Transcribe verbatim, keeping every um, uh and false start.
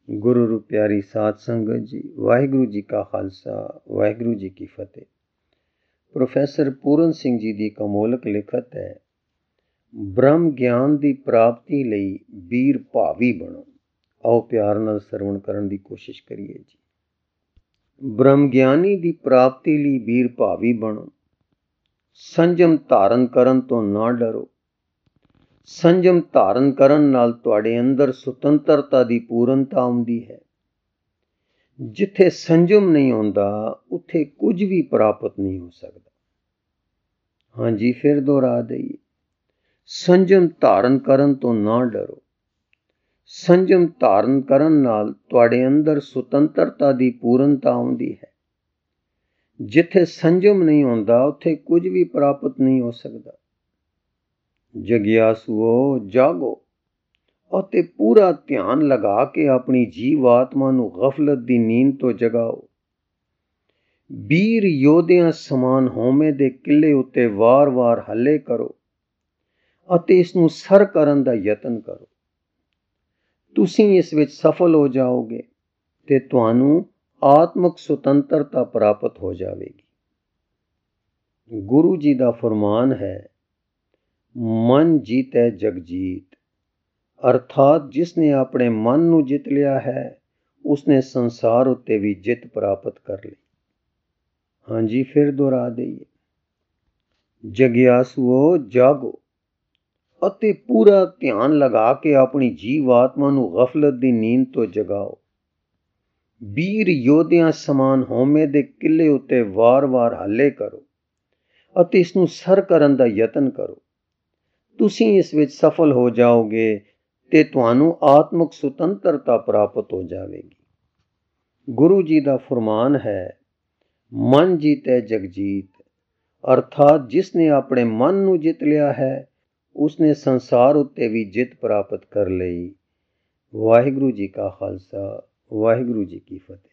गुरु रू प्यारी साध संगत जी, वाहिगुरु जी का खालसा वाहिगुरु जी की फतेह। प्रोफैसर पूरन सिंह जी की कमोलक लिखत है, ब्रह्म ज्ञान की प्राप्ति लई वीर भावी बनो। आओ प्यार नाल सरवण करन की कोशिश करिए जी। ब्रह्म ज्ञानी की प्राप्ति लई वीर भावी बनो, संजम धारण करन तो ना डरो। संजम धारण करन नाल तुहाडे अंदर सुतंत्रता की पूर्णता आउंदी है। जिथे संजम नहीं होंदा उत्थे कुछ भी प्राप्त नहीं हो सकता। हाँ जी, फिर दोहरा दईए, संजम धारण करन तो ना डरो। संजम धारण करन नाल तुहाडे अंदर सुतंत्रता की पूर्णता आउंदी है। जिथे संजम नहीं होंदा उत्थे कुछ भी प्राप्त नहीं हो सकता। जगियासुओ जागो ਅਤੇ पूरा ध्यान लगा के अपनी जीव आत्मा ਨੂੰ गफलत ਦੀ ਨੀਂਦ ਤੋਂ ਜਗਾਓ। ਵੀਰ ਯੋਧਿਆਂ ਸਮਾਨ ਹਉਮੈ ਦੇ ਕਿਲੇ ਉੱਤੇ ਵਾਰ-ਵਾਰ ਹੱਲੇ ਕਰੋ ਅਤੇ ਇਸ ਨੂੰ ਸਰ ਕਰਨ ਦਾ ਯਤਨ ਕਰੋ। ਤੁਸੀਂ ਇਸ ਵਿੱਚ ਸਫਲ ਹੋ ਜਾਓਗੇ ਤੇ ਤੁਹਾਨੂੰ ਆਤਮਿਕ ਸੁਤੰਤਰਤਾ ਪ੍ਰਾਪਤ ਹੋ ਜਾਵੇਗੀ। ਗੁਰੂ ਜੀ ਦਾ ਫਰਮਾਨ ਹੈ, मन जीतै जग जीत, अर्थात जिसने अपने मन नू जित लिया है उसने संसार उत्ते भी जित प्राप्त कर ली। हाँ जी, फिर दोहरा दईए, जगियासुओ जागो ਅਤੇ पूरा ध्यान लगा के अपनी जीव आत्मा नू गफलत दी नींद तो जगाओ। वीर योधियां समान हौमे दे किले उत्ते वार-वार हल्ले करो ਅਤੇ ਇਸ ਨੂੰ ਸਰ ਕਰਨ ਦਾ ਯਤਨ ਕਰੋ। ਤੁਸੀਂ ਇਸ ਵਿੱਚ ਸਫਲ ਹੋ ਜਾਓਗੇ ਤੇ ਤੁਹਾਨੂੰ ਆਤਮਿਕ ਸੁਤੰਤਰਤਾ ਪ੍ਰਾਪਤ ਹੋ ਜਾਵੇਗੀ। ਗੁਰੂ ਜੀ ਦਾ ਫਰਮਾਨ ਹੈ, ਮਨ ਜੀਤੈ ਜਗਜੀਤ, ਅਰਥਾਤ ਜਿਸਨੇ ਆਪਣੇ ਮਨ ਨੂੰ ਜਿੱਤ ਲਿਆ ਹੈ ਉਸਨੇ ਸੰਸਾਰ ਉੱਤੇ ਵੀ ਜਿੱਤ ਪ੍ਰਾਪਤ ਕਰ ਲਈ। ਵਾਹਿਗੁਰੂ ਜੀ ਕਾ ਖਾਲਸਾ ਵਾਹਿਗੁਰੂ ਜੀ ਕੀ ਫਤਿਹ।